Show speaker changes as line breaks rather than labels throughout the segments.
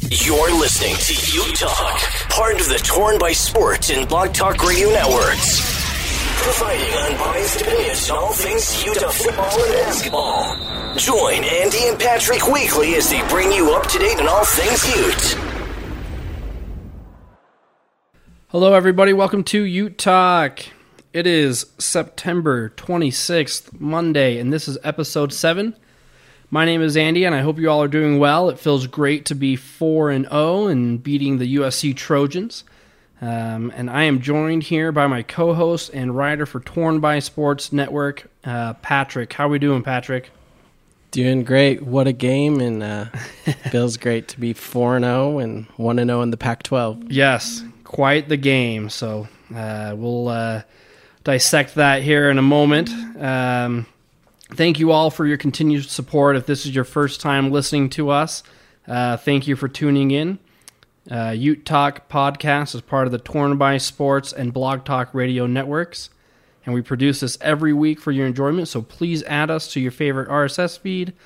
You're listening to Ute Talk, part of the Torn by Sports and Blog Talk Radio networks. Providing unbiased opinions on all things Utah football and basketball. Join Andy and Patrick weekly as they bring you up to date on all things Ute.
Hello, everybody. Welcome to Ute Talk. It is September 26th, Monday, and this is episode 7. My name is Andy, and I hope you all are doing well. It feels great to be 4-0 and beating the USC Trojans. And I am joined here by my co-host and writer for Torn by Sports Network, Patrick. How are we doing, Patrick?
Doing great. What a game, and feels great to be 4-0 and 1-0 in the Pac-12.
Yes, quite the game. So we'll dissect that here in a moment. Thank you all for your continued support. If this is your first time listening to us, thank you for tuning in. Ute Talk podcast is part of the Torn by Sports and Blog Talk Radio networks, and we produce this every week for your enjoyment, so please add us to your favorite RSS feed,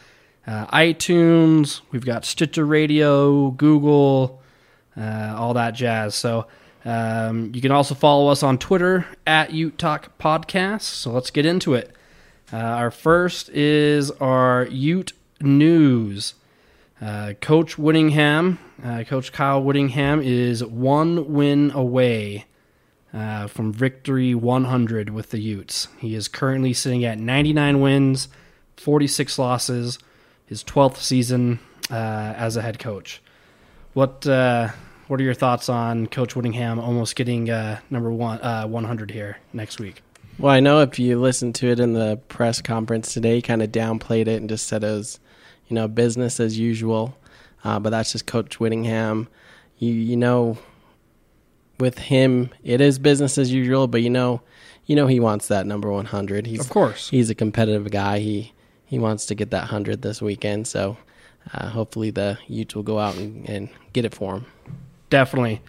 iTunes, we've got Stitcher Radio, Google, all that jazz. So you can also follow us on Twitter at Ute Talk Podcast, so let's get into it. Our first is our Ute news. Coach Whittingham, Coach Kyle Whittingham, is 1 win away from victory 100 with the Utes. He is currently sitting at 99 wins, 46 losses, his 12th season as a head coach. What are your thoughts on Coach Whittingham almost getting number 100 here next week?
Well, I know if you listened to it in the press conference today, he kind of downplayed it and just said it was, business as usual. But that's just Coach Whittingham. You know, with him, it is business as usual. But you know, he wants that number 100.
Of course,
he's a competitive guy. He wants to get that 100 this weekend. So hopefully the Utes will go out and get it for him.
Definitely.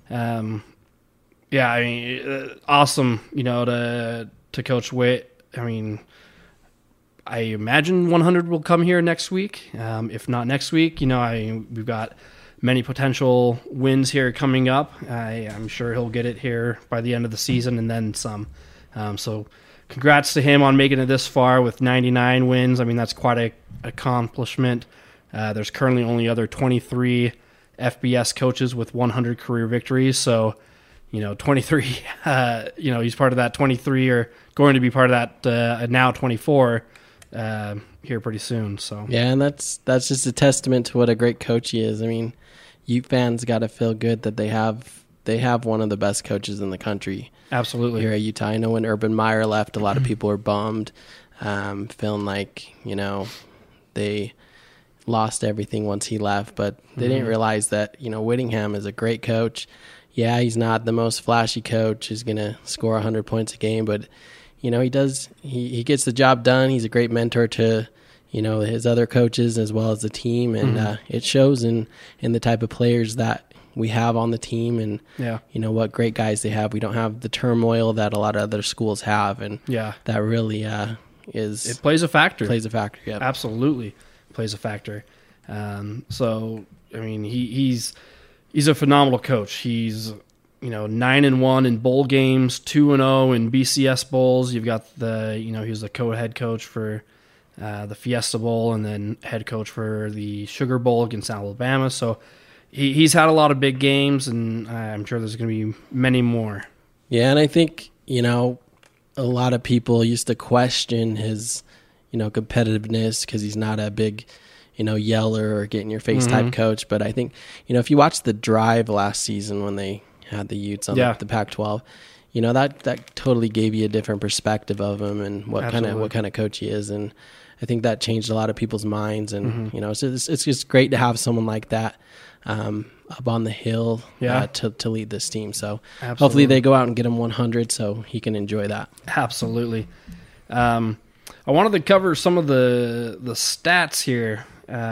Yeah, I mean, awesome, to Coach Witt. I mean, I imagine 100 will come here next week. If not next week, we've got many potential wins here coming up. I'm sure he'll get it here by the end of the season and then some. So congrats to him on making it this far with 99 wins. I mean, that's quite an accomplishment. There's currently only other 23 FBS coaches with 100 career victories. So, 23, he's part of that 23 or going to be part of that now 24 here pretty soon. So
yeah, and that's just a testament to what a great coach he is. I mean, Ute fans got to feel good that they have one of the best coaches in the country.
Absolutely.
Here at Utah. I know when Urban Meyer left, a lot of people were bummed, feeling like, they lost everything once he left, but they didn't realize that, Whittingham is a great coach. Yeah, he's not the most flashy coach. He's going to score 100 points a game, but, he gets the job done. He's a great mentor to, his other coaches as well as the team, and it shows in the type of players that we have on the team and, what great guys they have. We don't have the turmoil that a lot of other schools have, and that really
it plays a factor.
Yeah.
Absolutely plays a factor. So, I mean, he's a phenomenal coach. He's 9-1 in bowl games, 2-0 in BCS bowls. You've got he was the co-head coach for the Fiesta Bowl and then head coach for the Sugar Bowl against Alabama. So he's had a lot of big games, and I'm sure there's going to be many more.
Yeah, and I think a lot of people used to question his competitiveness because he's not a big yeller or get in your face type coach. But I think, if you watch the drive last season when they had the Utes on the Pac-12, that totally gave you a different perspective of him and what kind of coach he is. And I think that changed a lot of people's minds. And, it's just great to have someone like that up on the hill to lead this team. So hopefully they go out and get him 100 so he can enjoy that.
Absolutely. I wanted to cover some of the stats here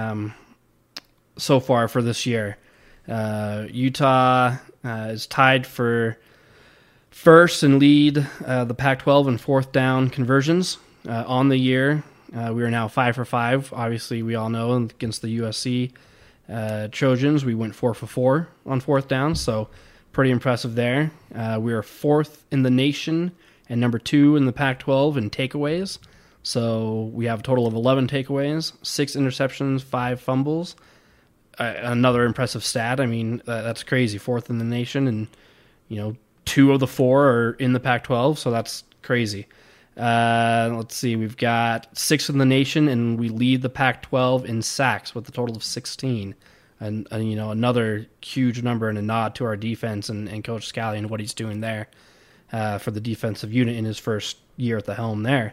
so far for this year. Utah is tied for first and lead the Pac-12 in fourth down conversions on the year. We are now 5 for 5. Obviously, we all know against the USC Trojans, we went 4 for 4 on fourth down, so pretty impressive there. We are 4th in the nation and number 2 in the Pac-12 in takeaways. So we have a total of 11 takeaways, 6 interceptions, 5 fumbles. Another impressive stat. I mean, that's crazy. 4th in the nation, and 2 of the 4 are in the Pac-12, so that's crazy. Let's see. We've got 6th in the nation, and we lead the Pac-12 in sacks with a total of 16. And another huge number and a nod to our defense and Coach Scally and what he's doing there for the defensive unit in his first year at the helm there.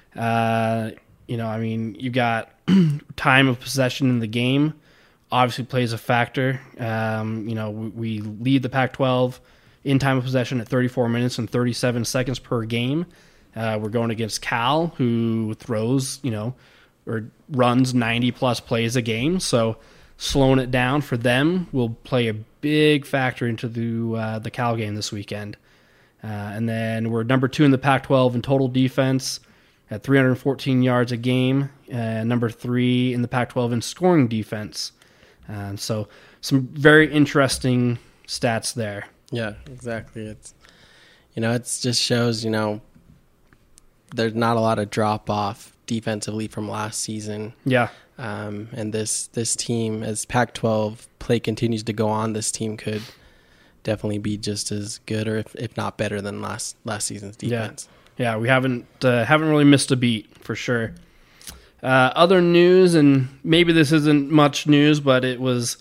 You've got time of possession in the game obviously plays a factor. We lead the Pac-12 in time of possession at 34 minutes and 37 seconds per game. We're going against Cal, who throws, or runs 90-plus plays a game. So slowing it down for them will play a big factor into the Cal game this weekend. And then we're number 2 in the Pac-12 in total defense at 314 yards a game, number 3 in the Pac-12 in scoring defense. So some very interesting stats there.
Yeah, exactly. It's, it just shows, there's not a lot of drop off defensively from last season.
Yeah.
And this team, as Pac-12 play continues to go on, this team could definitely be just as good, or if not better than last season's defense.
Yeah, we haven't really missed a beat for sure. Other news, and maybe this isn't much news, but it was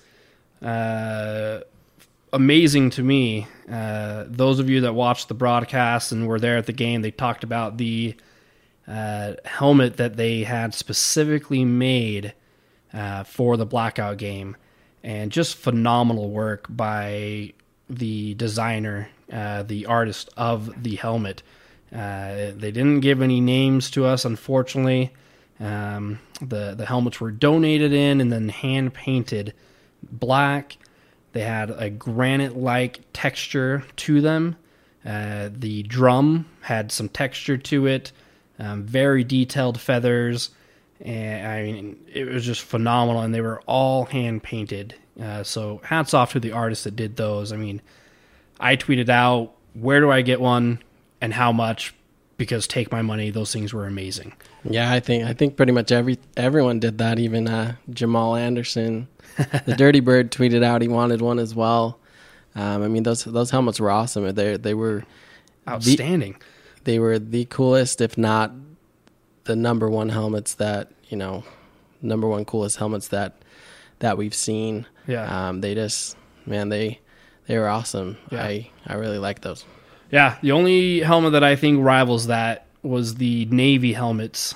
amazing to me. Those of you that watched the broadcast and were there at the game, they talked about the helmet that they had specifically made for the blackout game, and just phenomenal work by the designer, the artist of the helmet. They didn't give any names to us, unfortunately. The helmets were donated in and then hand painted black. They had a granite-like texture to them. The drum had some texture to it, very detailed feathers. And it was just phenomenal, and they were all hand painted. So hats off to the artists that did those. I tweeted out, where do I get one and how much? Because take my money, those things were amazing.
Yeah, I think pretty much everyone did that. Even Jamal Anderson, the Dirty Bird, tweeted out he wanted one as well. Those helmets were awesome. They were
outstanding.
They were the coolest, if not the number one helmets that number one coolest helmets that we've seen.
Yeah.
They were awesome. Yeah. I really like those.
Yeah, the only helmet that I think rivals that was the Navy helmets,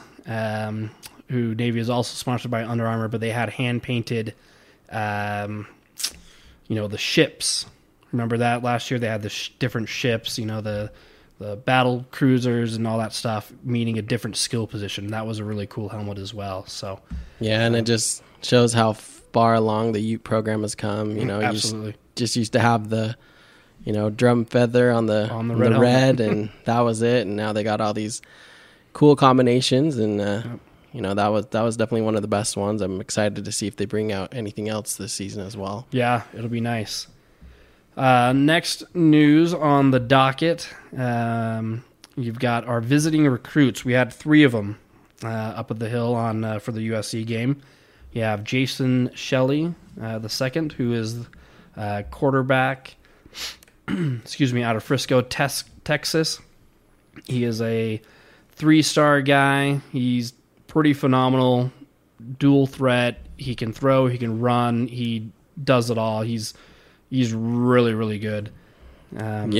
who Navy is also sponsored by Under Armour, but they had hand-painted, the ships. Remember that last year? They had the different ships, the battle cruisers and all that stuff, meaning a different skill position. That was a really cool helmet as well. So
yeah, and it just shows how far along the Ute program has come.
Absolutely.
Just used to have the drum feather on the red and that was it. And now they got all these cool combinations, and that was definitely one of the best ones. I'm excited to see if they bring out anything else this season as well.
Yeah, it'll be nice. Next news on the docket, you've got our visiting recruits. We had 3 of them up at the hill for the USC game. You have Jason Shelley, the second, who is quarterback out of Frisco, Texas. He is a 3-star guy. He's pretty phenomenal, dual threat. He can throw, he can run, he does it all. He's really, really good.
Did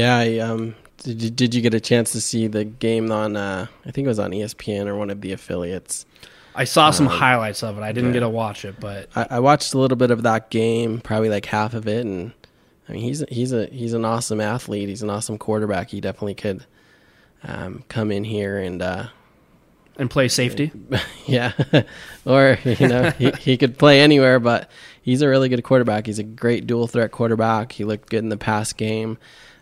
you get a chance to see the game on, I think it was on ESPN or one of the affiliates?
I saw some highlights of it. I didn't get to watch it, but
I watched a little bit of that game, probably like half of it, and he's an awesome athlete. He's an awesome quarterback. He definitely could come in here and
play safety.
Yeah, or he could play anywhere, but he's a really good quarterback. He's a great dual threat quarterback. He looked good in the pass game.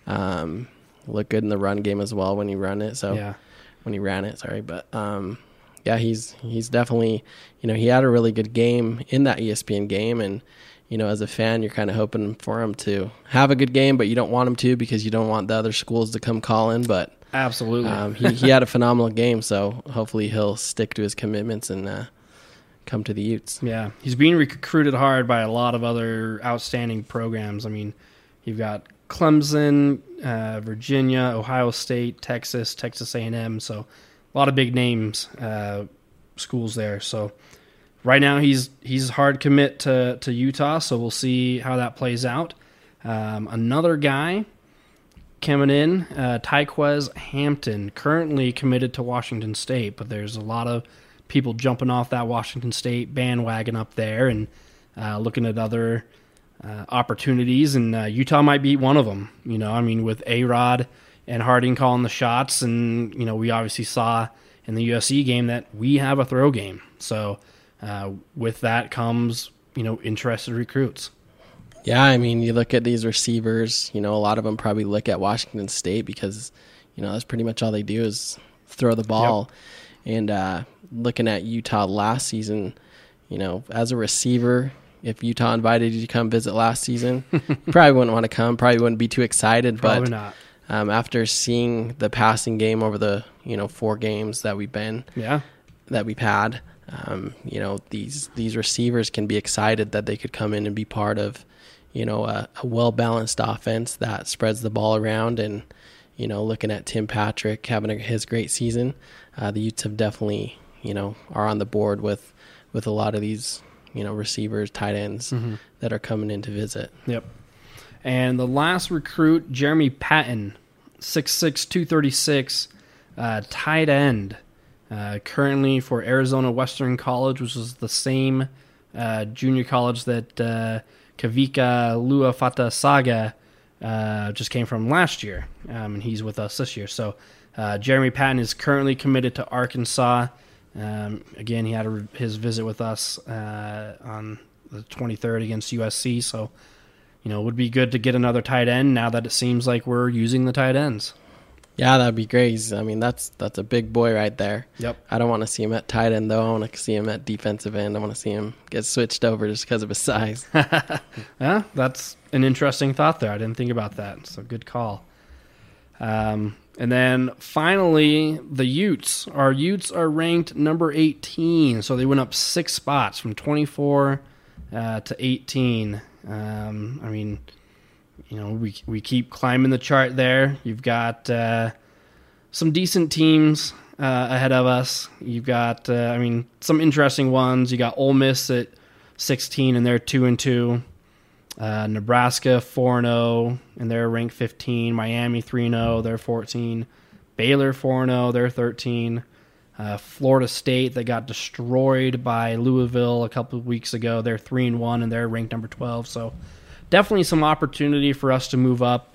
Looked good in the run game as well when he ran it. Sorry, but he's definitely he had a really good game in that ESPN game, and as a fan, you're kind of hoping for him to have a good game, but you don't want him to because you don't want the other schools to come calling. But
absolutely,
he had a phenomenal game, so hopefully he'll stick to his commitments and come to the Utes.
Yeah, he's being recruited hard by a lot of other outstanding programs. I mean, you've got Clemson, Virginia, Ohio State, Texas A&M, so a lot of big names, schools there. So right now he's a hard commit to Utah, so we'll see how that plays out. Another guy coming in, Tyquez Hampton, currently committed to Washington State, but there's a lot of people jumping off that Washington State bandwagon up there and looking at other opportunities, and Utah might be one of them. With A-Rod and Harding calling the shots, and we obviously saw in the USC game that we have a throw game. So with that comes interested recruits.
Yeah, you look at these receivers. A lot of them probably look at Washington State because that's pretty much all they do is throw the ball. Yep. And looking at Utah last season, as a receiver, if Utah invited you to come visit last season, you probably wouldn't want to come, probably wouldn't be too excited.
Probably
but
not.
After seeing the passing game over the 4 games that we've had, these receivers can be excited that they could come in and be part of a well-balanced offense that spreads the ball around. And looking at Tim Patrick having his great season, the Utes have definitely are on the board with a lot of these receivers, tight ends that are coming in to visit.
Yep. And the last recruit, Jeremy Patton, 6'6", 236, tight end, currently for Arizona Western College, which is the same junior college that Kavika Luafata-Saga just came from last year, and he's with us this year. So Jeremy Patton is currently committed to Arkansas. Again, he had his visit with us on the 23rd against USC, so it would be good to get another tight end now that it seems like we're using the tight ends.
Yeah, that'd be great. That's a big boy right there.
Yep.
I don't want to see him at tight end, though. I want to see him at defensive end. I want to see him get switched over just because of his size.
Yeah, that's an interesting thought there. I didn't think about that. So good call. And then finally, the Utes. Our Utes are ranked number 18, so they went up 6 spots from 24 to 18. We keep climbing the chart there. You've got some decent teams ahead of us. You've got, some interesting ones. You got Ole Miss at 16, and they're 2-2. Nebraska 4-0, and they're ranked 15. Miami 3-0, they're 14. Baylor 4-0, they're 13. Florida State, that got destroyed by Louisville a couple of weeks ago, they're 3-1, and they're ranked number 12. So definitely some opportunity for us to move up,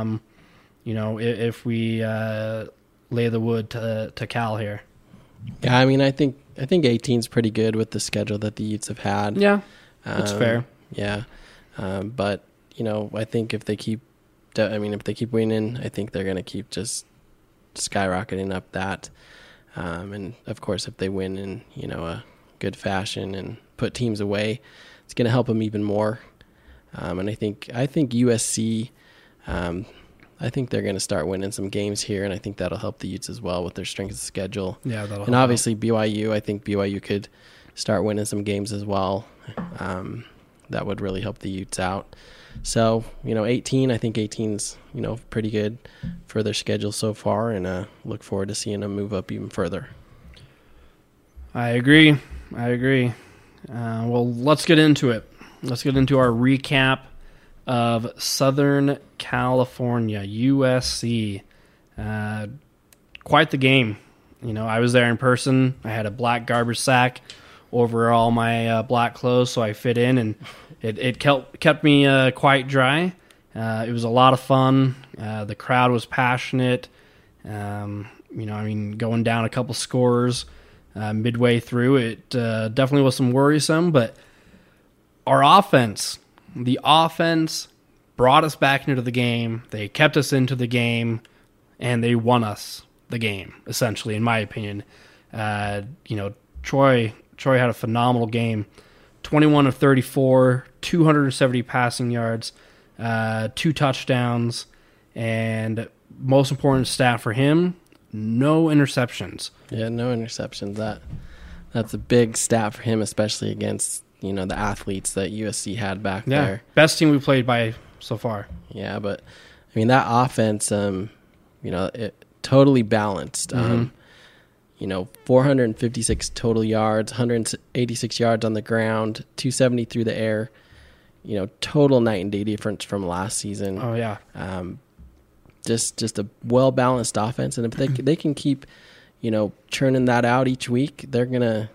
if we lay the wood to Cal here.
Yeah, I think 18 is pretty good with the schedule that the Utes have had.
Yeah, that's fair.
Yeah. But I think if they keep winning, I think they're going to keep just skyrocketing up that. And of course, if they win in a good fashion and put teams away, it's going to help them even more. And I think USC, I think they're going to start winning some games here, and I think that'll help the Utes as well with their strength of schedule.
Yeah, that'll
and obviously BYU, I think BYU could start winning some games as well. That would really help the Utes out. So, 18, I think 18's, pretty good for their schedule so far, and look forward to seeing them move up even further.
I agree. Well, let's get into it. Let's get into our recap of Southern California, USC. Quite the game. I was there in person. I had a black garbage sack over all my black clothes, so I fit in, and it kept me quite dry. It was a lot of fun. The crowd was passionate. Going down a couple scores midway through, it definitely was some worrisome, but our offense brought us back into the game. They kept us into the game, and they won us the game, essentially, in my opinion. Troy had a phenomenal game. 21 of 34, 270 passing yards, 2 touchdowns, and most important stat for him, no interceptions.
Yeah, no interceptions. That's a big stat for him, especially against, the athletes that USC had back there.
Best team we played by so far.
Yeah, but I mean that offense, it totally balanced. 456 total yards, 186 yards on the ground, 270 through the air. Total night and day difference from last season.
Oh yeah.
Just a well balanced offense, and if they can keep, churning that out each week, they're gonna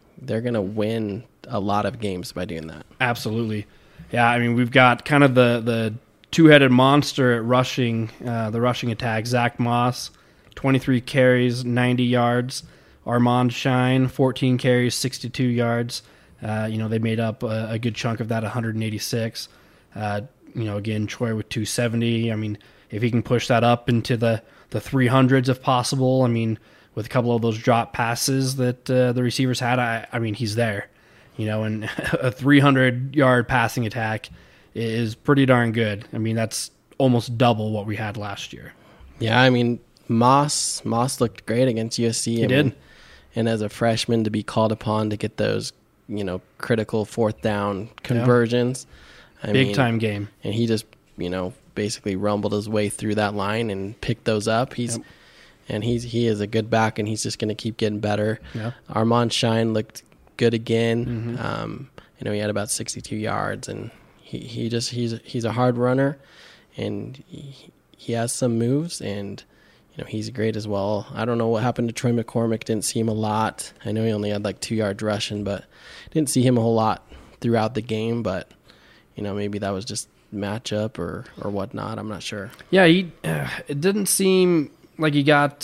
win a lot of games by doing that.
Absolutely. Yeah, I mean, we've got kind of the two-headed monster at rushing, the rushing attack. Zach Moss, 23 carries, 90 yards. Armand Shine, 14 carries, 62 yards. They made up a good chunk of that, 186. Again, Troy with 270. I mean, if he can push that up into the 300s if possible, I mean, with a couple of those drop passes that the receivers had, I mean, he's there. And a 300-yard passing attack is pretty darn good. I mean, that's almost double what we had last year.
Yeah, I mean, Moss looked great against USC.
He did.
And as a freshman to be called upon to get those, critical fourth down conversions.
Big time game.
And he just, basically rumbled his way through that line and picked those up. He is a good back, and he's just going to keep getting better.
Yeah.
Armand Shine looked good again. Mm-hmm. He had about 62 yards, and he's a hard runner, and he has some moves, and he's great as well. I don't know what happened to Troy McCormick. Didn't see him a lot. I know he only had like 2 yards rushing, but didn't see him a whole lot throughout the game. But maybe that was just matchup or whatnot. I'm not sure.
Yeah, it didn't seem like he got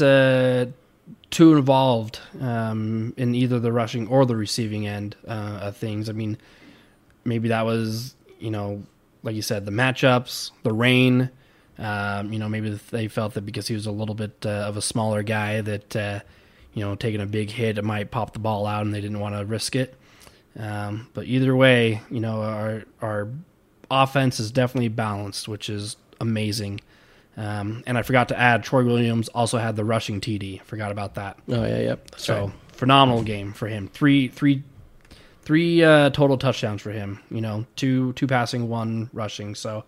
too involved in either the rushing or the receiving end of things. I mean, maybe that was, like you said, the matchups, the rain. Maybe they felt that because he was a little bit of a smaller guy that, taking a big hit, it might pop the ball out and they didn't want to risk it. But either way, our offense is definitely balanced, which is amazing. And I forgot to add, Troy Williams also had the rushing TD. Forgot about that.
Oh, yeah, yep. That's right.
Phenomenal game for him. Three total touchdowns for him. Two passing, 1 rushing. So,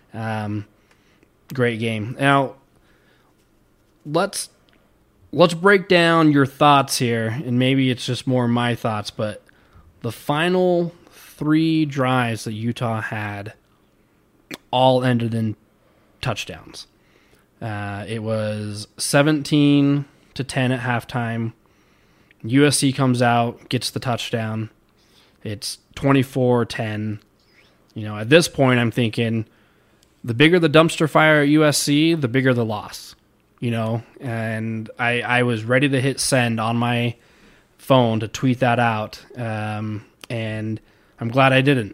great game. Now, let's break down your thoughts here, and maybe it's just more my thoughts, but the final 3 drives that Utah had all ended in touchdowns. It was 17-10 at halftime. USC comes out, gets the touchdown. It's 24-10. At this point, I'm thinking, the bigger the dumpster fire at USC, the bigger the loss. And I was ready to hit send on my phone to tweet that out. And I'm glad I didn't.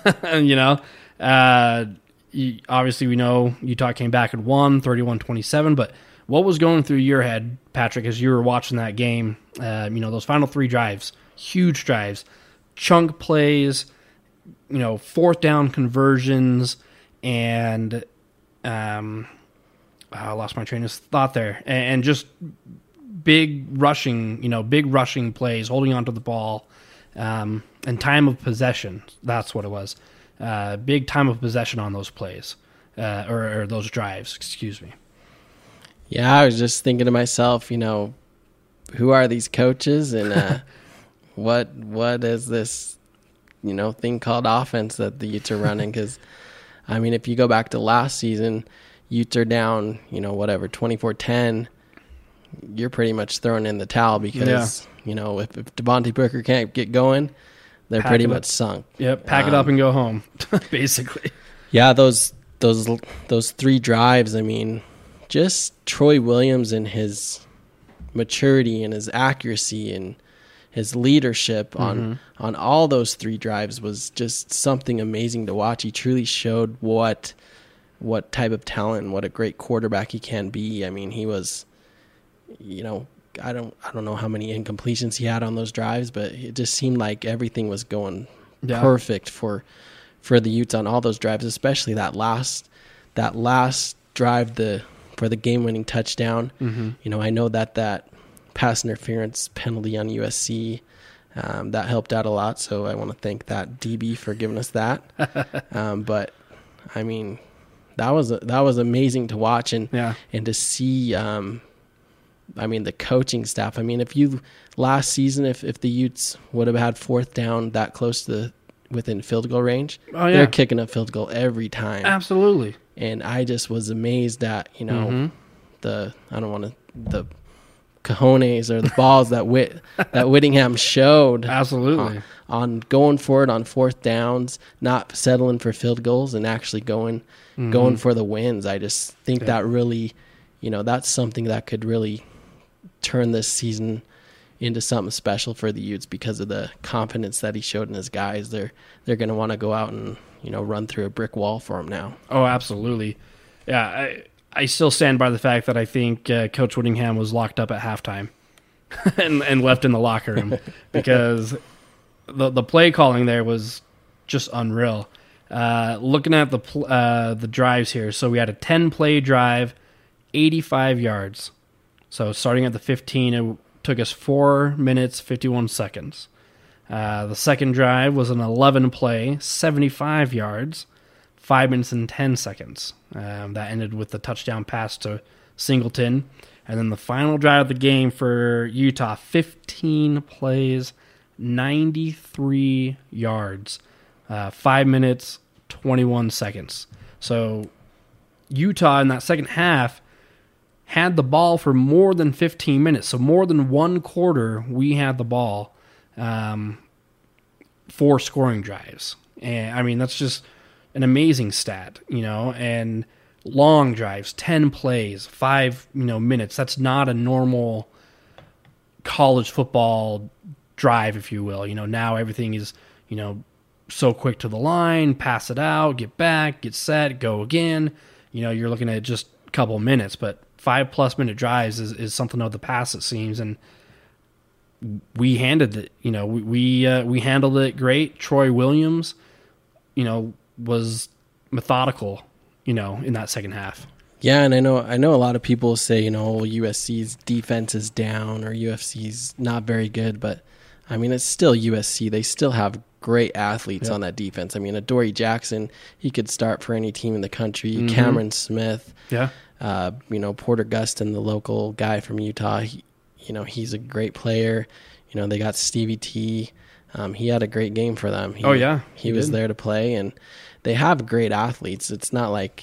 Obviously we know Utah came back and won 31-27, but what was going through your head, Patrick, as you were watching that game? Those final 3 drives, huge drives, chunk plays, fourth down conversions, and I lost my train of thought there. And just big rushing plays, holding onto the ball, and time of possession. That's what it was. Big time of possession on those plays, or those drives, excuse me.
Yeah, I was just thinking to myself, who are these coaches, and what is this, thing called offense that the Utes are running? Because, I mean, if you go back to last season, Utes are down, 24-10. You're pretty much throwing in the towel because, if Devontae Booker can't get going, they're pretty much sunk.
Yep, pack it up and go home, basically.
Yeah, those 3 drives, I mean, just Troy Williams and his maturity and his accuracy and his leadership on all those 3 drives was just something amazing to watch. He truly showed what type of talent and what a great quarterback he can be. I mean, he was, I don't know how many incompletions he had on those drives, but it just seemed like everything was going perfect for the Utes on all those drives, especially that last drive for the game-winning touchdown. I know that pass interference penalty on USC, that helped out a lot, so I want to thank that DB for giving us that. But I mean, that was amazing to watch and to see. I mean, the coaching staff. I mean, last season, if the Utes would have had fourth down that close to within field goal range, they're kicking a field goal every time.
Absolutely.
And I just was amazed at the cojones or the balls that Whittingham showed.
Absolutely.
On going for it on fourth downs, not settling for field goals, and actually going for the wins. I just think that really, that's something that could really turn this season into something special for the Utes because of the confidence that he showed in his guys. They're going to want to go out and run through a brick wall for him now.
Oh, absolutely. Yeah, I still stand by the fact that I think Coach Whittingham was locked up at halftime and left in the locker room because the play calling there was just unreal. Looking at the drives here, so we had a 10-play drive, 85 yards. So starting at the 15, it took us 4 minutes, 51 seconds. The second drive was an 11-play, 75 yards, 5 minutes and 10 seconds. That ended with the touchdown pass to Singleton. And then the final drive of the game for Utah, 15 plays, 93 yards, 5 minutes, 21 seconds. So Utah in that second half had the ball for more than 15 minutes. So more than one quarter, we had the ball for scoring drives. And I mean, that's just an amazing stat, and long drives, 10 plays, 5, minutes. That's not a normal college football drive, if you will. Now everything is, so quick to the line, pass it out, get back, get set, go again. You're looking at just a couple minutes, but 5+ minute drives is something of the past, it seems. And we handled it, we handled it great. Troy Williams, was methodical, in that second half.
Yeah, and I know a lot of people say, USC's defense is down or USC's not very good, but I mean, it's still USC. They still have great athletes on that defense. I mean, Adoree Jackson, he could start for any team in the country. Cameron Smith, Porter Gustin, the local guy from Utah, he's a great player. They got Stevie T. He had a great game for them. He was there to play, and they have great athletes. It's not like,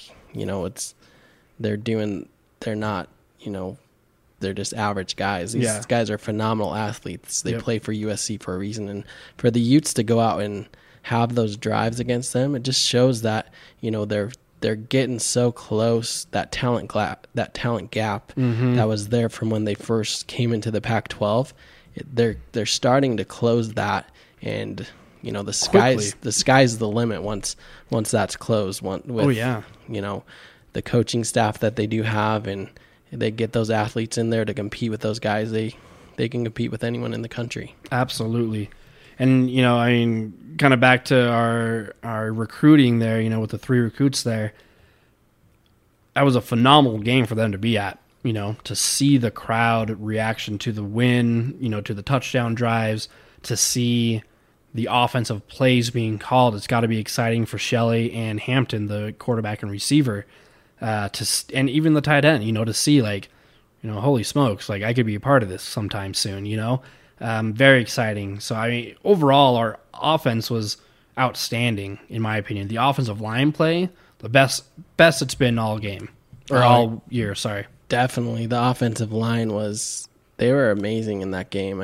they're just average guys. These guys are phenomenal athletes. They play for USC for a reason. And for the Utes to go out and have those drives against them, it just shows that, they're getting so close, that talent gap that was there from when they first came into the Pac-12. They're starting to close that, and the sky's the limit once that's closed. The coaching staff that they do have, and they get those athletes in there to compete with those guys. They can compete with anyone in the country.
Absolutely. And kind of back to our recruiting there, with the 3 recruits there, that was a phenomenal game for them to be at. To see the crowd reaction to the win, to the touchdown drives, to see the offensive plays being called. It's got to be exciting for Shelley and Hampton, the quarterback and receiver, and even the tight end, to see holy smokes, I could be a part of this sometime soon, very exciting. So, overall, our offense was outstanding, in my opinion. The offensive line play, the best it's been all game, or all year, sorry.
Definitely. The offensive line they were amazing in that game.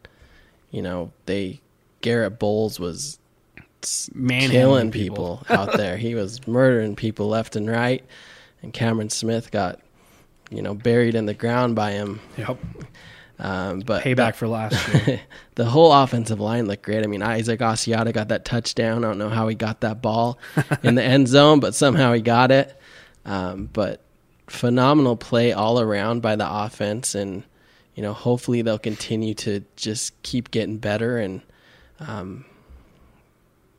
Garrett Bowles was killing people out there. He was murdering people left and right, and Cameron Smith got, buried in the ground by him.
Yep.
But
payback for last year.
The whole offensive line looked great. Isaac Asiata got that touchdown. I don't know how he got that ball in the end zone, but somehow he got it. But phenomenal play all around by the offense, and hopefully they'll continue to just keep getting better. And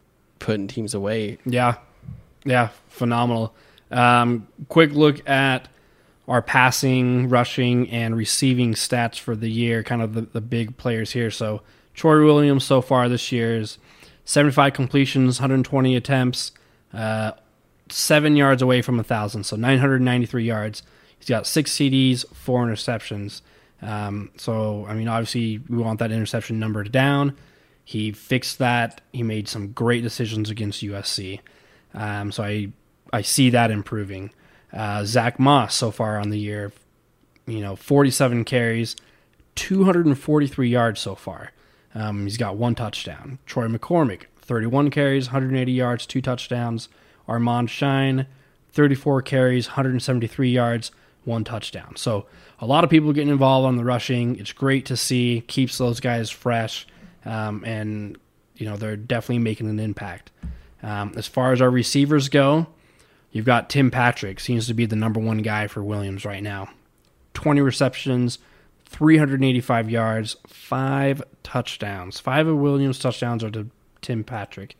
putting teams away.
Yeah, phenomenal. Quick look at our passing, rushing, and receiving stats for the year, kind of the big players here. So Troy Williams so far this year is 75 completions, 120 attempts, 7 yards away from 1,000, so 993 yards. He's got 6 CDs, 4 interceptions. So, I mean, obviously we want that interception number down. He fixed that. He made some great decisions against USC. So I see that improving. Zach Moss so far on the year, 47 carries, 243 yards so far. He's got 1 touchdown. Troy McCormick, 31 carries, 180 yards, 2 touchdowns. Armand Shine, 34 carries, 173 yards, 1 touchdown. So a lot of people getting involved on the rushing. It's great to see. Keeps those guys fresh. And, they're definitely making an impact. As far as our receivers go, you've got Tim Patrick. Seems to be the number 1 guy for Williams right now. 20 receptions, 385 yards, 5 touchdowns. 5 of Williams' touchdowns are to Tim Patrick.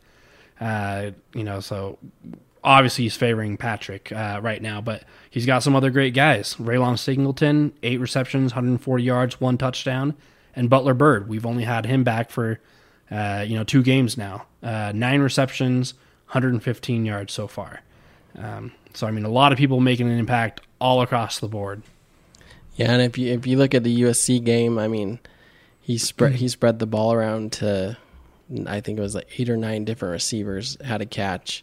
So obviously he's favoring Patrick right now, but he's got some other great guys. Raylon Singleton, 8 receptions, 140 yards, 1 touchdown. And Butler Bird, we've only had him back for 2 games now. 9 receptions, 115 yards so far. So, I mean, a lot of people making an impact all across the board.
Yeah, and if you look at the USC game, I mean, he spread the ball around to, I think it was like 8 or 9 different receivers had a catch.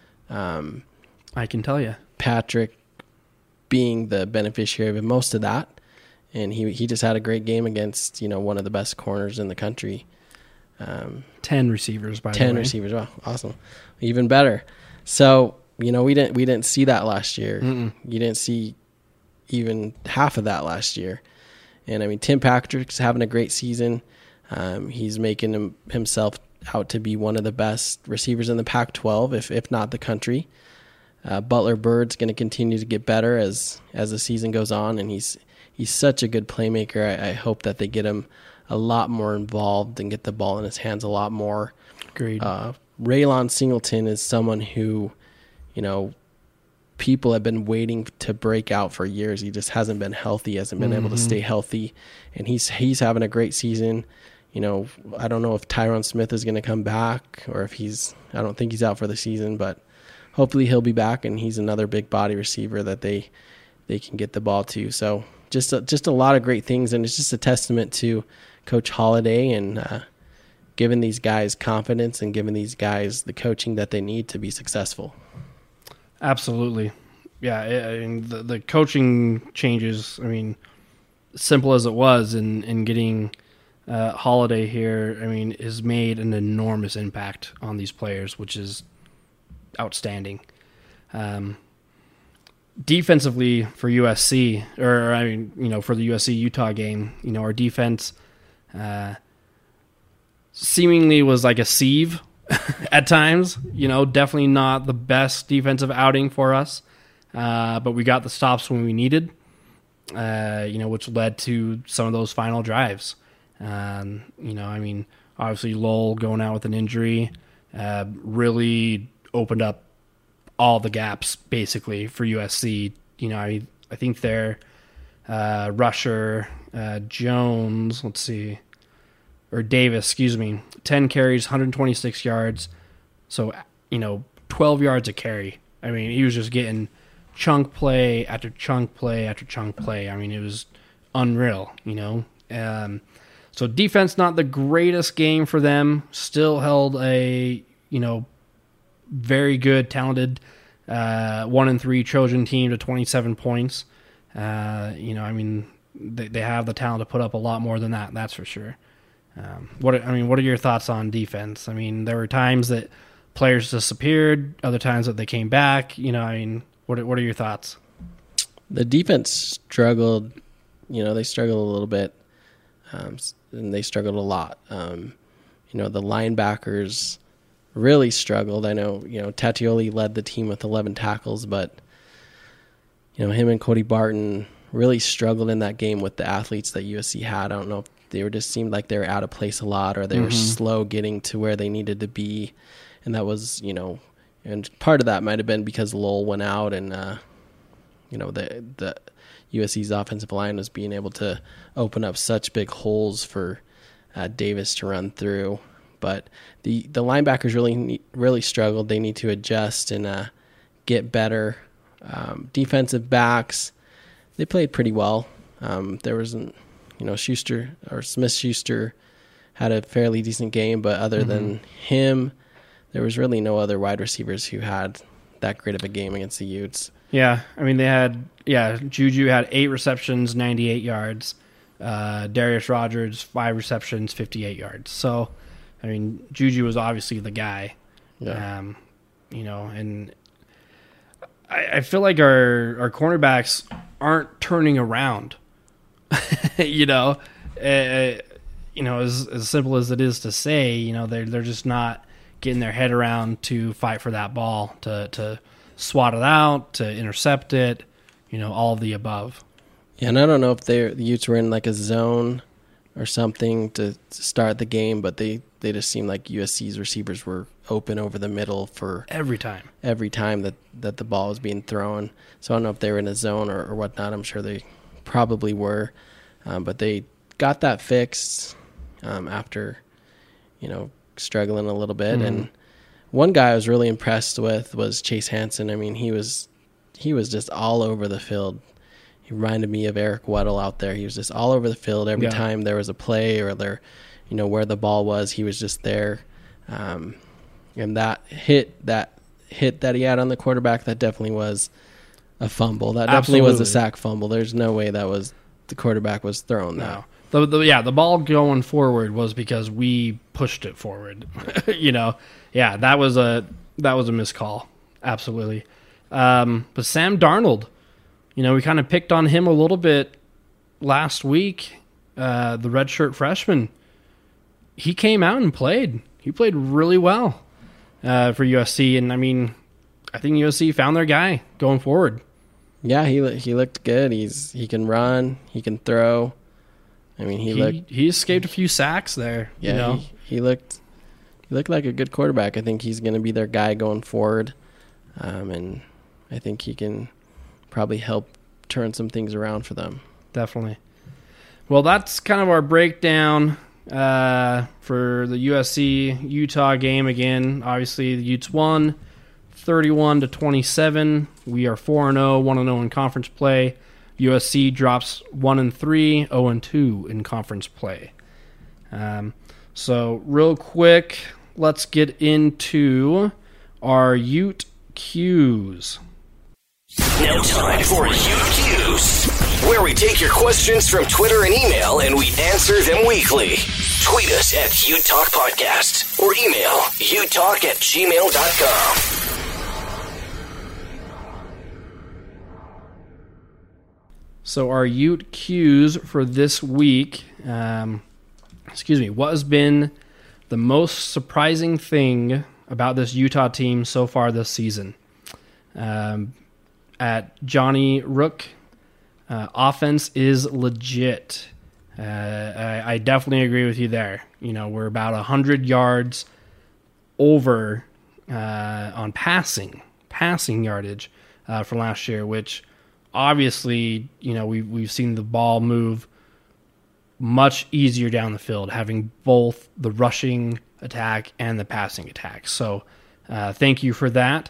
I can tell you.
Patrick being the beneficiary of most of that, and he just had a great game against one of the best corners in the country.
10 receivers, by the way.
10 receivers, wow, awesome, even better. So we didn't see that last year. You didn't see even half of that last year. And I mean, Tim Patrick's having a great season. He's making himself out to be one of the best receivers in the Pac-12, if not the country. Butler Bird's going to continue to get better as the season goes on, and he's such a good playmaker. I hope that they get him a lot more involved and get the ball in his hands a lot more.
Agreed.
Raylon Singleton is someone who, people have been waiting to break out for years. He just hasn't been healthy, hasn't been able to stay healthy, and he's having a great season. I don't know if Tyron Smith is going to come back or if I don't think he's out for the season, but hopefully he'll be back, and he's another big body receiver that they can get the ball to. So just a lot of great things, and it's just a testament to Coach Holliday and giving these guys confidence and giving these guys the coaching that they need to be successful.
Absolutely. Yeah, and the coaching changes, I mean, simple as it was in getting Holliday here, I mean, has made an enormous impact on these players, which is outstanding. Defensively for USC, for the USC-Utah game, our defense seemingly was like a sieve at times. Definitely not the best defensive outing for us, but we got the stops when we needed, which led to some of those final drives. Obviously Lowell going out with an injury really opened up all the gaps basically for USC. I think their rusher Jones, Davis, 10 carries, 126 yards. So, 12 yards a carry. I mean, he was just getting chunk play after chunk play after chunk play. I mean, it was unreal, So defense, not the greatest game for them. Still held a, very good, talented 1-3 Trojan team to 27 points. They have the talent to put up a lot more than that. That's for sure. What are your thoughts on defense? I mean, there were times that players disappeared, other times that they came back. What are your thoughts?
The defense struggled. They struggled a little bit. And they struggled a lot. The linebackers really struggled. I know, Tatioli led the team with 11 tackles, but, him and Cody Barton really struggled in that game with the athletes that USC had. I don't know if they just seemed like they were out of place a lot, or they were slow getting to where they needed to be. and that was, and part of that might have been because Lowell went out and, the USC's offensive line was being able to open up such big holes for Davis to run through. But the linebackers really struggled. They need to adjust and get better. Defensive backs, they played pretty well. There wasn't, Smith-Schuster had a fairly decent game, but other than him, there was really no other wide receivers who had that great of a game against the Utes.
Yeah, I mean, Juju had 8 receptions, 98 yards. Darius Rogers, 5 receptions, 58 yards. So, I mean, Juju was obviously the guy.
Yeah.
And I feel like our cornerbacks aren't turning around. As simple as it is to say, they're just not getting their head around to fight for that ball, to swat it out, to intercept it, all of the above.
Yeah, and I don't know if the Utes were in like a zone or something to start the game, but they just seemed like USC's receivers were open over the middle for
every time
that the ball was being thrown. So I don't know if they were in a zone or whatnot. I'm sure they probably were, but they got that fixed after struggling a little bit. And one guy I was really impressed with was Chase Hansen. I mean, he was just all over the field. He reminded me of Eric Weddle out there. He was just all over the field every time there was a play or where the ball was. He was just there. And that hit that he had on the quarterback, that definitely was a fumble. That definitely was a sack fumble. There's no way that was the quarterback was thrown that.
No. The ball going forward was because we pushed it forward. That was a missed call. Absolutely. But Sam Darnold, we kind of picked on him a little bit last week. The redshirt freshman, he came out and played. He played really well for USC, and I mean, I think USC found their guy going forward.
Yeah, he looked good. He can run, he can throw. I mean, he
escaped a few sacks there.
Yeah, he looked like a good quarterback. I think he's going to be their guy going forward, and I think he can probably help turn some things around for them.
Definitely. Well, that's kind of our breakdown for the USC-Utah game. Again, obviously the Utes won 31-27. We are 4-0, 1-0 in conference play. USC drops 1-3, 0-2 in conference play. So real quick, let's get into our Ute Q's.
Now time for Ute Q's, where we take your questions from Twitter and email and we answer them weekly. Tweet us at Ute Talk Podcast or email utalk@gmail.com.
So our Ute Q's for this week, what has been the most surprising thing about this Utah team so far this season? At Johnny Rook, offense is legit. I definitely agree with you there. We're about 100 yards over on passing yardage for last year, which obviously, we've seen the ball move much easier down the field, having both the rushing attack and the passing attack. So thank you for that.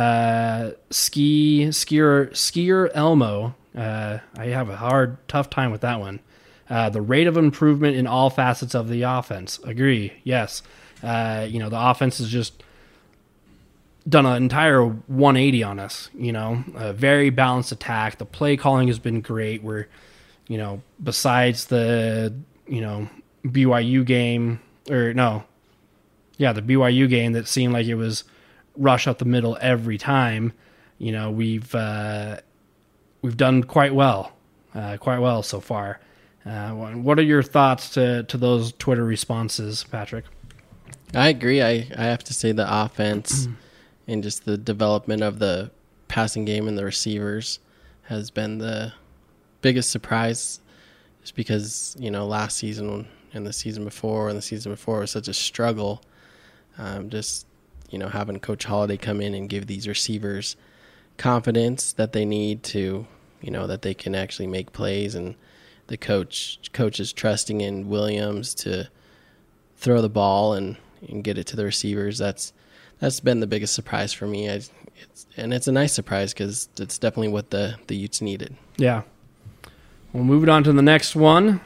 Skier Elmo, I have a tough time with that one. The rate of improvement in all facets of the offense. Agree. Yes. The offense has just done an entire 180 on us, a very balanced attack. The play calling has been great. We're, besides the, BYU game the BYU game that seemed like it was rush up the middle every time, we've done quite well so far. What are your thoughts to those Twitter responses, Patrick?
I agree. I have to say the offense and just the development of the passing game and the receivers has been the biggest surprise, just because, last season and the season before was such a struggle. Just having Coach Holiday come in and give these receivers confidence that they need to, that they can actually make plays, and the coach is trusting in Williams to throw the ball and get it to the receivers. That's been the biggest surprise for me. It's a nice surprise because it's definitely what the Utes needed.
Yeah. We'll move it on to the next one.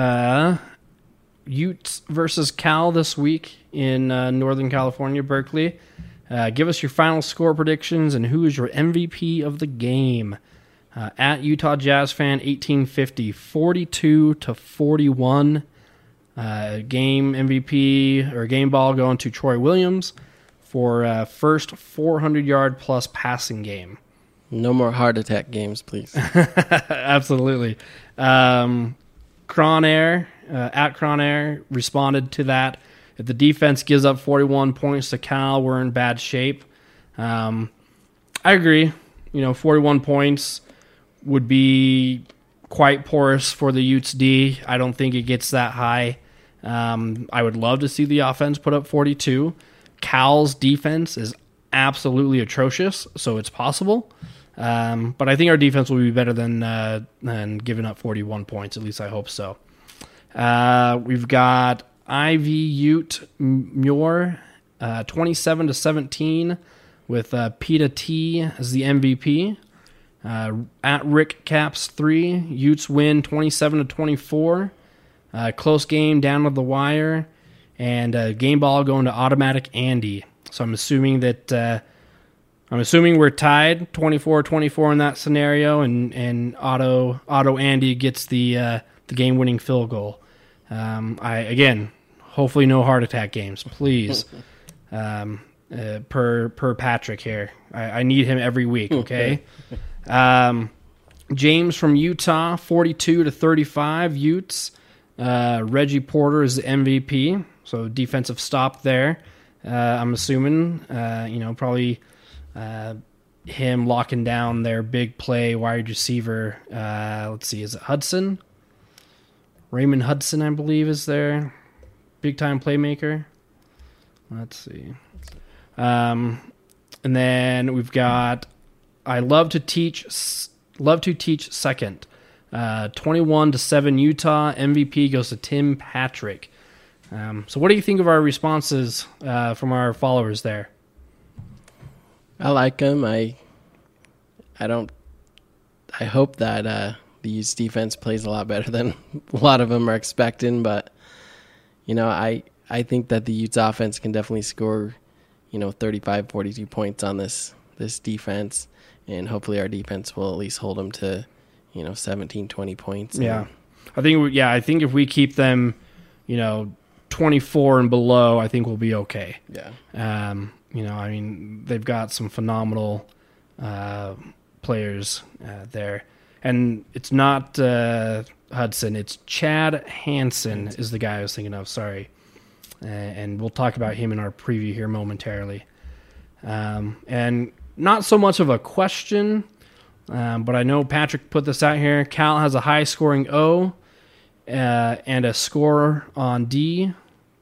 Utes versus Cal this week in Northern California, Berkeley. Give us your final score predictions and who is your MVP of the game. At Utah Jazz Fan 1850, 42-41. Game MVP or game ball going to Troy Williams for first 400-yard plus passing game.
No more heart attack games, please.
Absolutely. Cronair, at Cronair, responded to that. If the defense gives up 41 points to Cal, we're in bad shape. I agree. 41 points would be quite porous for the Utes D. I don't think it gets that high. I would love to see the offense put up 42. Cal's defense is absolutely atrocious, so it's possible. But I think our defense will be better than giving up 41 points. At least I hope so. We've got Ivy Ute Muir, 27-17, with Peta T as the MVP. At Rick Caps 3, Utes win 27-24. Close game down to the wire, and game ball going to Automatic Andy. So I'm assuming that we're tied 24-24 in that scenario, and Auto Andy gets the game winning field goal. Hopefully no heart attack games, please. Per Patrick here, I need him every week. Okay. James from Utah, 42-35 Utes. Reggie Porter is the MVP, so defensive stop there. I'm assuming, probably him locking down their big play wide receiver. Let's see, is it Hudson? Raymond Hudson, I believe, is their big-time playmaker. Let's see. And then we've got I love to teach second. 21-7 Utah. MVP goes to Tim Patrick. So what do you think of our responses from our followers there?
I like them. I hope that the Utes defense plays a lot better than a lot of them are expecting, but I think that the Utes offense can definitely score 35, 42 points on this defense, and hopefully our defense will at least hold them to 17, 20 points.
Yeah. I think if we keep them, 24 and below, I think we'll be okay.
Yeah.
They've got some phenomenal players there. And it's not Hudson, it's Chad Hansen is the guy I was thinking of, sorry. And we'll talk about him in our preview here momentarily. And not so much of a question, but I know Patrick put this out here. Cal has a high-scoring O and a score on D.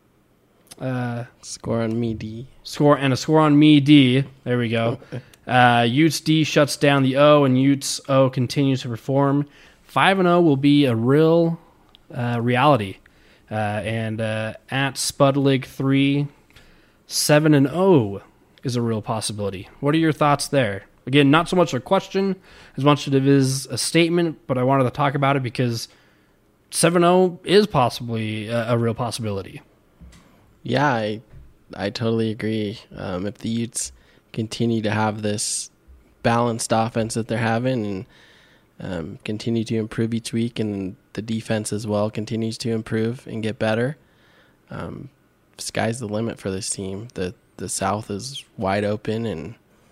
Score on me, D.
Score on me, D. There we go. Utes D shuts down the O, and Utes O continues to perform. 5-0 will be a real reality. And at Spudlig 3, 7-0 is a real possibility. What are your thoughts there? Again, not so much a question as much as it is a statement, but I wanted to talk about it because 7-0 is possibly a real possibility.
Yeah, I totally agree. If the Utes continue to have this balanced offense that they're having and continue to improve each week, and the defense as well continues to improve and get better, sky's the limit for this team. The South is wide open, and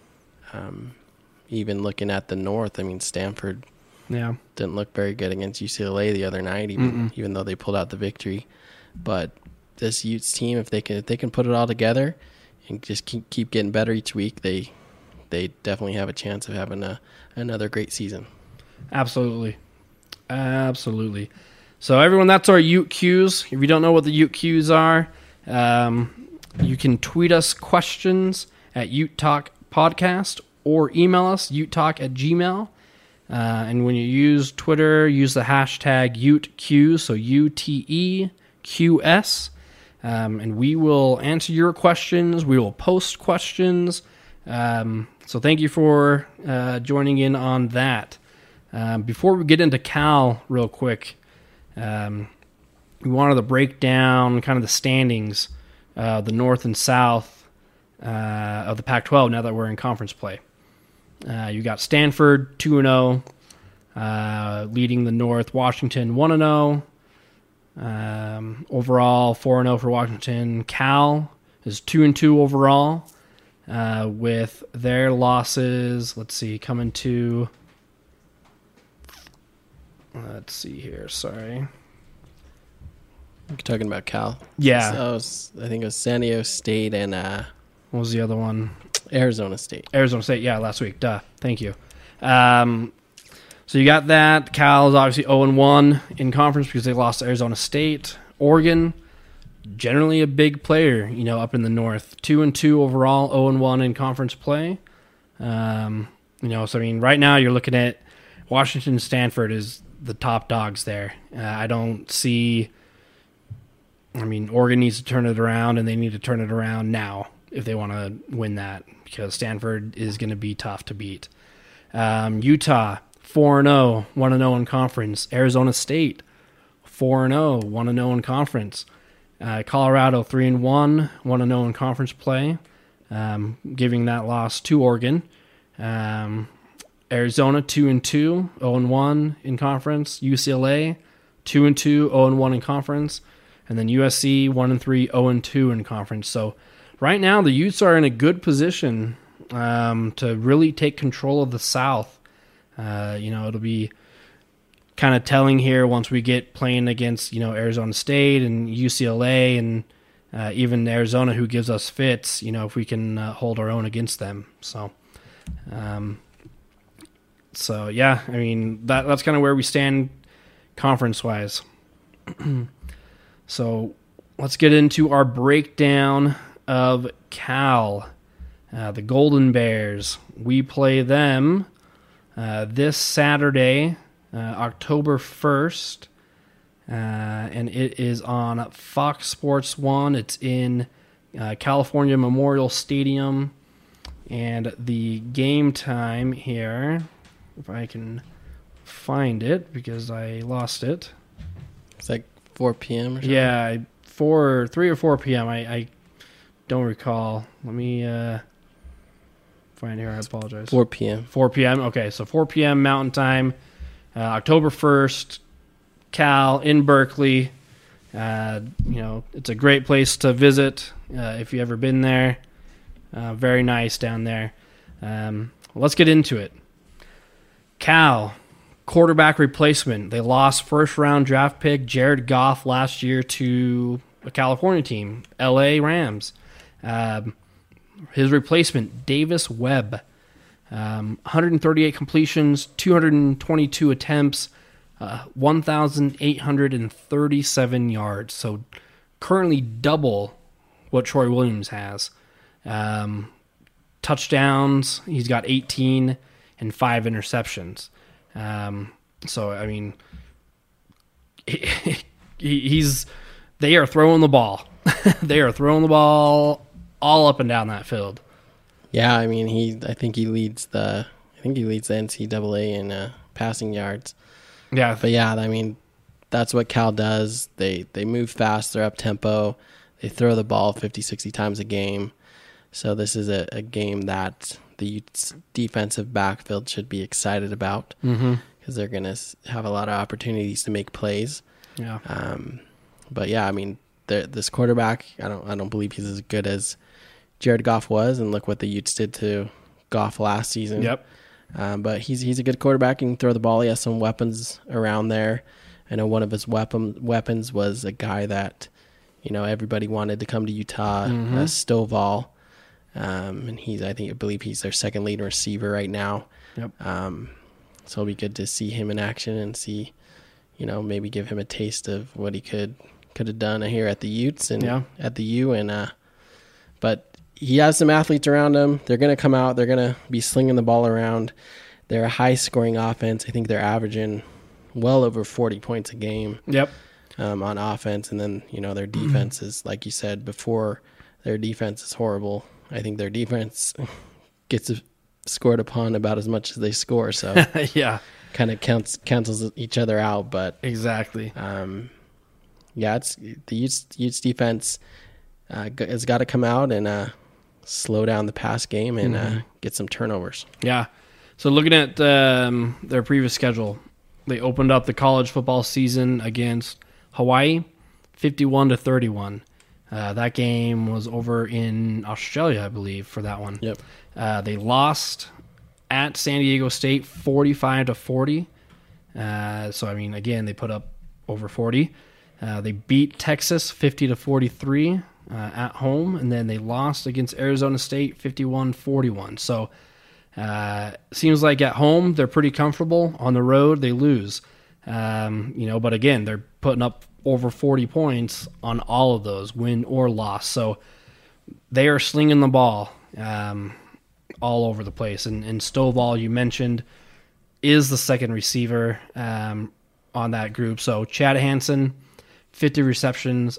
even looking at the North, Stanford didn't look very good against UCLA the other night, even though they pulled out the victory. But this Utes team, if they can put it all together and just keep getting better each week, they definitely have a chance of having another great season.
Absolutely. So everyone, that's our Ute Qs. If you don't know what the Ute Qs are, You can tweet us questions at Ute Talk Podcast or email us utetalk@gmail.com. And when you use Twitter, use the hashtag UteQs, so UTEQS. And we will answer your questions. We will post questions. So thank you for joining in on that. Before we get into Cal real quick, we wanted to break down kind of the standings, the North and South of the Pac-12 now that we're in conference play. You got Stanford 2-0, leading the North. Washington 1-0. Overall 4-0 for Washington. Cal is 2-2 overall, with their losses. Let's see, coming to. Let's see here. Sorry.
You're talking about Cal.
Yeah.
So I think it was San Diego State and
What was the other one?
Arizona State.
Arizona State, yeah, last week. Duh. Thank you. So you got that. Cal is obviously 0-1 in conference because they lost to Arizona State. Oregon, generally a big player, up in the North. 2-2 overall, 0-1 in conference play. So I mean, right now you're looking at Washington and Stanford is the top dogs there. I don't see. I mean, Oregon needs to turn it around, and they need to turn it around now if they want to win that, because Stanford is going to be tough to beat. Utah, 4-0, 1-0 in conference. Arizona State, 4-0, 1-0 in conference. Colorado, 3-1, 1-0 in conference play, giving that loss to Oregon. Arizona, 2-2, 0-1 in conference. UCLA, 2-2, 0-1 in conference. And then USC, 1-3, 0-2 in conference. So right now, the Utes are in a good position to really take control of the South. It'll be kind of telling here once we get playing against, Arizona State and UCLA and even Arizona, who gives us fits, if we can hold our own against them. So yeah, I mean, that's kind of where we stand conference-wise. So let's get into our breakdown of Cal. The Golden Bears. We play them this Saturday, October 1st, and it is on Fox Sports 1. It's in California Memorial Stadium, and the game time here, if I can find it, because I lost it.
It's like 4 p.m. or something?
Yeah, 3 or 4 p.m. I don't recall. Let me find here. I apologize.
4 p.m.
4 p.m. Okay, so 4 p.m. Mountain Time, October 1st, Cal in Berkeley. It's a great place to visit if you've ever been there. Very nice down there. Let's get into it. Cal, quarterback replacement. They lost first-round draft pick Jared Goff last year to a California team, LA Rams. His replacement, Davis Webb. 138 completions, 222 attempts, 1,837 yards. So currently double what Troy Williams has. Touchdowns, he's got 18 and 5 interceptions. So, I mean, they are throwing the ball. They are throwing the ball all up and down that field.
Yeah, I mean, I think he leads the NCAA in passing yards.
Yeah.
But yeah, I mean, that's what Cal does. They move fast, they're up tempo, they throw the ball 50, 60 times a game. So this is a game that the Utes defensive backfield should be excited about, because they're going to have a lot of opportunities to make plays.
Yeah.
But yeah, I mean, this quarterback, I don't believe he's as good as Jared Goff was, and look what the Utes did to Goff last season.
Yep.
But he's a good quarterback. He can throw the ball. He has some weapons around there. I know one of his weapons was a guy that, everybody wanted to come to Utah, Stovall. And I believe he's their second leading receiver right now.
Yep.
So it'll be good to see him in action and see, maybe give him a taste of what he could have done here at the Utes and at the U, and But he has some athletes around him. They're going to come out. They're going to be slinging the ball around. They're a high-scoring offense. I think they're averaging well over 40 points a game.
Yep.
On offense, and then their defense is, like you said before, their defense is horrible. I think their defense gets scored upon about as much as they score, so
yeah,
kind of cancels each other out. But
exactly.
It's the Utes defense has got to come out and slow down the pass game and get some turnovers.
Yeah. So looking at their previous schedule, they opened up the college football season against Hawaii, 51-31. That game was over in Australia, I believe, for that one.
Yep.
They lost at San Diego State, 45-40. So I mean, again, they put up over 40. They beat Texas 50-43 at home, and then they lost against Arizona State 51-41. So seems like at home they're pretty comfortable. On the road they lose. But again, they're putting up over 40 points on all of those, win or loss. So they are slinging the ball all over the place. And Stovall, you mentioned, is the second receiver on that group. So Chad Hansen, 50 receptions,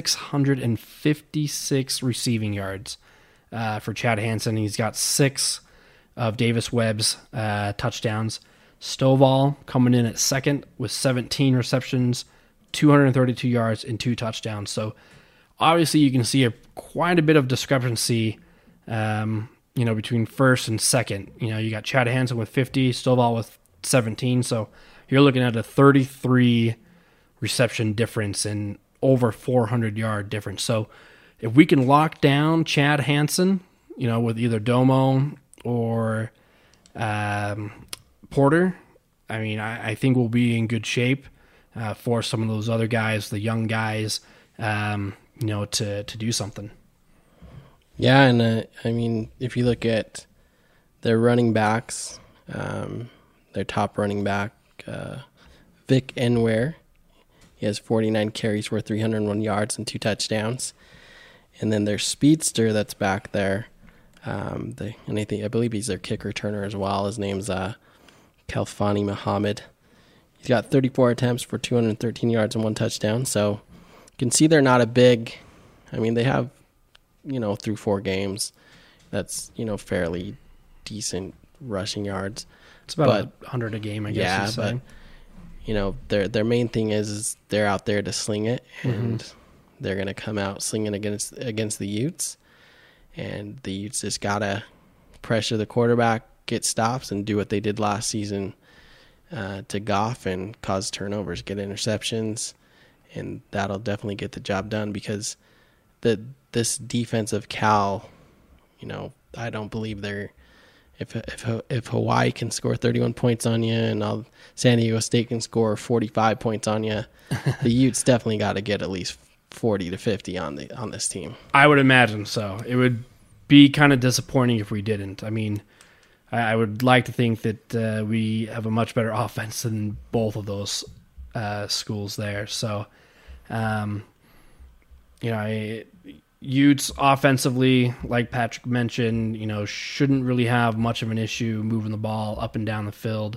656 receiving yards for Chad Hansen. He's got 6 of Davis Webb's touchdowns. Stovall coming in at second with 17 receptions, 232 yards, and 2 touchdowns. So obviously you can see quite a bit of discrepancy, between first and second. You got Chad Hansen with 50, Stovall with 17. So you're looking at a 33 reception difference and over 400-yard difference. So if we can lock down Chad Hansen, with either Domo or Porter, I mean, I think we'll be in good shape for some of those other guys, the young guys, to do something.
Yeah, and I mean, if you look at their running backs, their top running back, Vic Enware, he has 49 carries for 301 yards and 2 touchdowns. And then their speedster that's back there, I believe he's their kick returner as well. His name's Kalfani Muhammad. He's got 34 attempts for 213 yards and 1 touchdown. So you can see they're not a big. I mean, they have, through 4 games, that's fairly decent rushing yards.
It's about 100 a game, I guess.
Yeah, but their main thing is they're out there to sling it, and they're going to come out slinging against the Utes. And the Utes just got to pressure the quarterback, get stops, and do what they did last season to Goff and cause turnovers, get interceptions, and that'll definitely get the job done because this defense of Cal, I don't believe they're if Hawaii can score 31 points on you and San Diego State can score 45 points on you, the Utes definitely got to get at least 40 to 50 on this team.
I would imagine so. It would be kind of disappointing if we didn't. I mean, I would like to think that we have a much better offense than both of those schools there. So, Utes offensively, like Patrick mentioned, shouldn't really have much of an issue moving the ball up and down the field.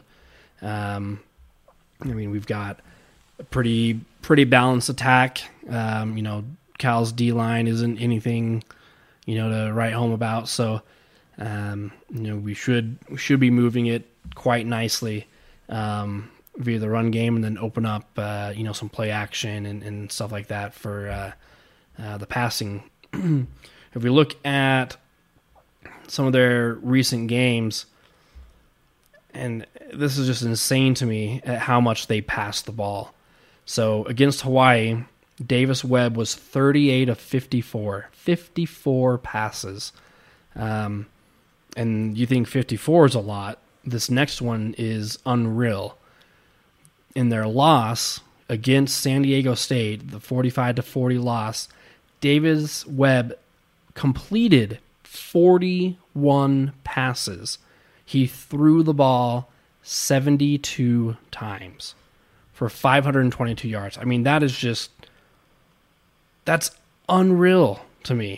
We've got a pretty balanced attack. Cal's D-line isn't anything, to write home about. So, we should be moving it quite nicely via the run game and then open up, some play action and stuff like that for the passing. If we look at some of their recent games, and this is just insane to me at how much they passed the ball. So against Hawaii, Davis Webb was 38 of 54 passes. And you think 54 is a lot. This next one is unreal. In their loss against San Diego State, the 45-40 loss, Davis Webb completed 41 passes. He threw the ball 72 times for 522 yards. I mean, that's unreal to me.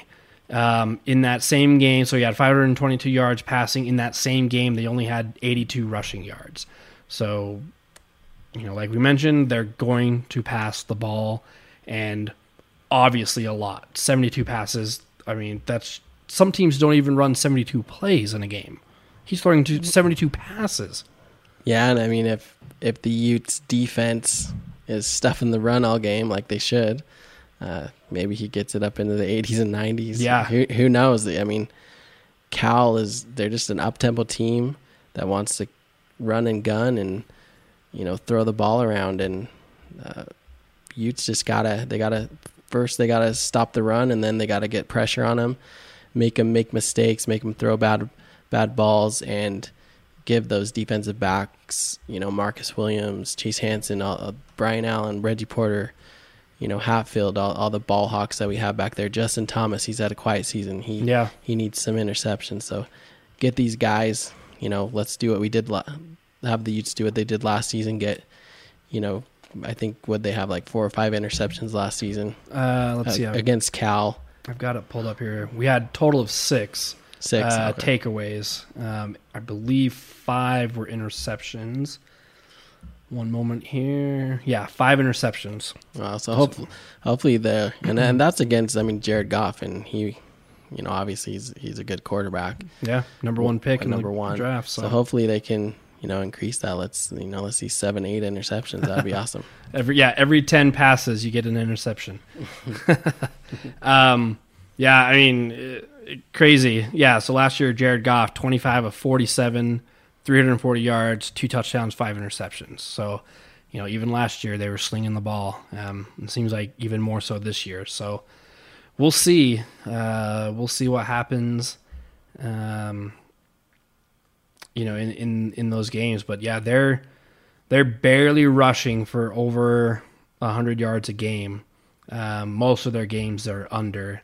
In that same game, so he had 522 yards passing. In that same game, they only had 82 rushing yards. So, like we mentioned, they're going to pass the ball, and obviously a lot. 72 passes. I mean, that's some teams don't even run 72 plays in a game. He's throwing 72 passes.
Yeah, and I mean, if the Utes defense is stuffing the run all game like they should, maybe he gets it up into the 80s and 90s.
Yeah.
Who knows? I mean, they're just an up-tempo team that wants to run and gun and, throw the ball around. And Utes just they gotta stop the run, and then they gotta get pressure on them, make them make mistakes, make them throw bad balls, and give those defensive backs, Marcus Williams, Chase Hansen, Brian Allen, Reggie Porter, Hatfield, all the ball hawks that we have back there. Justin Thomas, he's had a quiet season. He needs some interceptions. So get these guys, let's do what we did. Have the Utes do what they did last season. Get, I think would they have like 4 or 5 interceptions last season?
Let's see.
Against Cal.
I've got it pulled up here. We had a total of 6.
Okay.
Takeaways. I believe 5 were interceptions. One moment here. Yeah, 5 interceptions.
Wow, so hopefully and that's against Jared Goff, and he, obviously he's a good quarterback.
Yeah, number 1 pick in the draft.
So hopefully they can increase that. Let's see 7, 8 interceptions. That'd be awesome.
Every 10 passes you get an interception. Crazy. Yeah, so last year, Jared Goff, 25 of 47, 340 yards, 2 touchdowns, 5 interceptions. So, even last year they were slinging the ball. It seems like even more so this year. So we'll see. We'll see what happens, in those games. But, yeah, they're barely rushing for over 100 yards a game. Most of their games are under.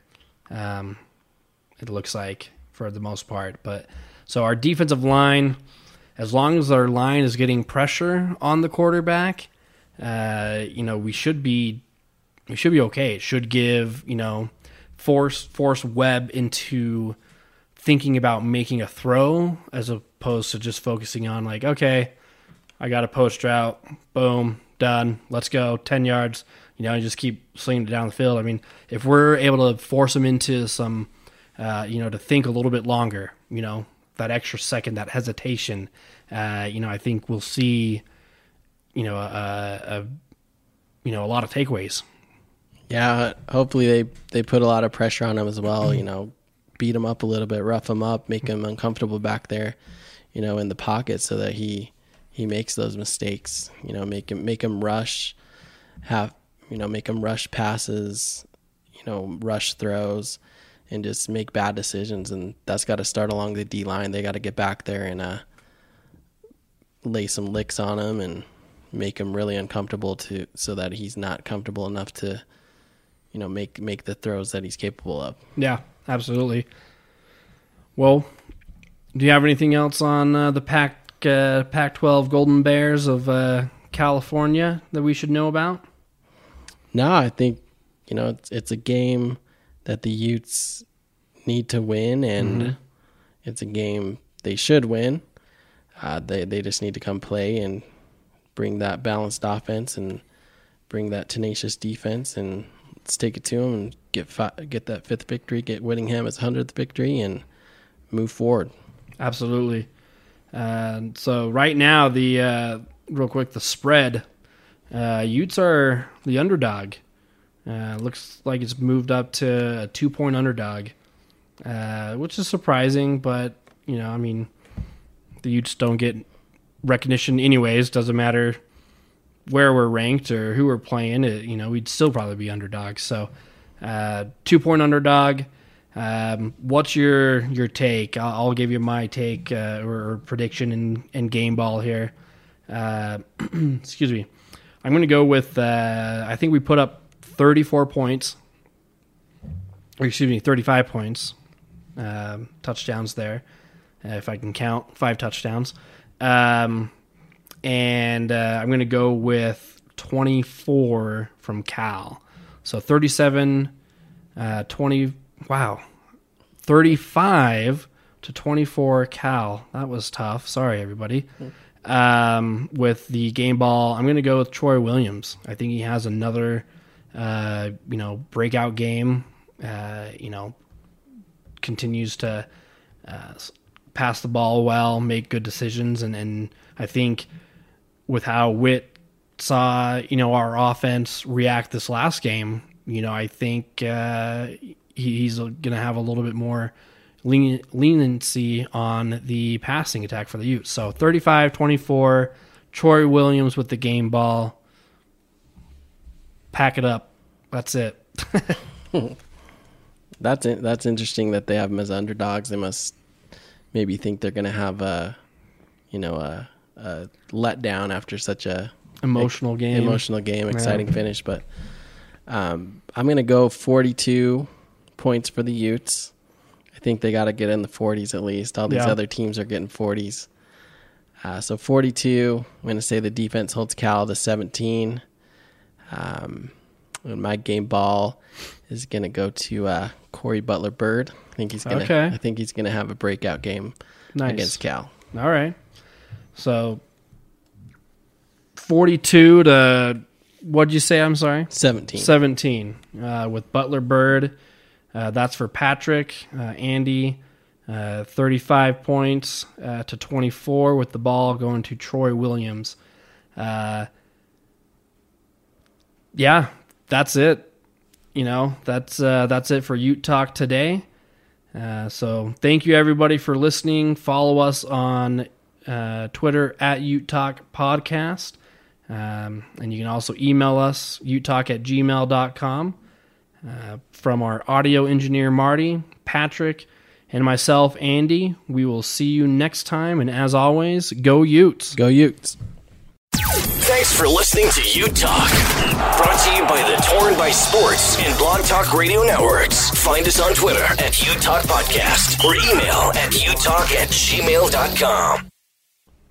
It looks like, for the most part. But so our defensive line, as long as our line is getting pressure on the quarterback, we should be okay. It should give, force Webb into thinking about making a throw as opposed to just focusing on like, okay, I got a post route, boom, done, let's go, 10 yards, you just keep slinging it down the field. I mean, if we're able to force them into some, to think a little bit longer, that extra second, that hesitation, I think we'll see, a lot of takeaways.
Yeah, hopefully they put a lot of pressure on him as well, beat him up a little bit, rough him up, make him uncomfortable back there, in the pocket so that he makes those mistakes, make him rush, make him rush passes, rush throws, and just make bad decisions. And that's got to start along the D-line. They got to get back there and lay some licks on him and make him really uncomfortable so that he's not comfortable enough to, make the throws that he's capable of.
Yeah, absolutely. Well, do you have anything else on the Pac-12 Golden Bears of California that we should know about?
No, I think, it's a game that the Utes need to win, and it's a game they should win. They just need to come play and bring that balanced offense and bring that tenacious defense, and let's take it to them and get that 5th victory, get Whittingham its 100th victory, and move forward.
Absolutely. So right now, real quick, the spread, Utes are the underdog. Looks like it's moved up to a 2-point underdog, which is surprising, but, the Utes don't get recognition anyways. Doesn't matter where we're ranked or who we're playing. We'd still probably be underdogs. So, 2-point underdog. What's your take? I'll give you my take or prediction in game ball here. Excuse me. I'm going to go with, I think we put up 34 points, or 35 points, touchdowns there, if I can count, 5 touchdowns. And I'm going to go with 24 from Cal. So 37, 20, wow. 35-24 Cal. That was tough. Sorry, everybody. With the game ball, I'm going to go with Troy Williams. I think he has another, breakout game. Continues to pass the ball well, make good decisions, and I think with how Witt saw our offense react this last game, I think he's going to have a little bit more leniency on the passing attack for the Utes. So 35-24, Troy Williams with the game ball. Pack it up. That's it.
That's interesting that they have them as underdogs. They must maybe think they're going to have a letdown after such a
emotional game,
exciting finish. But I'm going to go 42 points for the Utes. I think they got to get in the 40s at least. All these other teams are getting 40s. So 42. I'm going to say the defense holds Cal to 17. And my game ball is going to go to Corey Butler-Bird. I think he's going to have a breakout game against Cal.
All right. So 42 to, what'd you say? I'm sorry? 17 with Butler-Bird. That's for Patrick. Andy, 35 points to 24 with the ball going to Troy Williams. That's it. That's it for Ute Talk today. So thank you everybody for listening. Follow us on Twitter at Ute Talk Podcast. And you can also email us, utetalk@gmail.com. From our audio engineer, Marty, Patrick, and myself, Andy, we will see you next time. And as always, go Utes.
Go Utes.
Thanks for listening to Ute Talk. Brought to you by the Torn by Sports and Blog Talk Radio Networks. Find us on Twitter at Ute Talk Podcast or email at utetalk@gmail.com.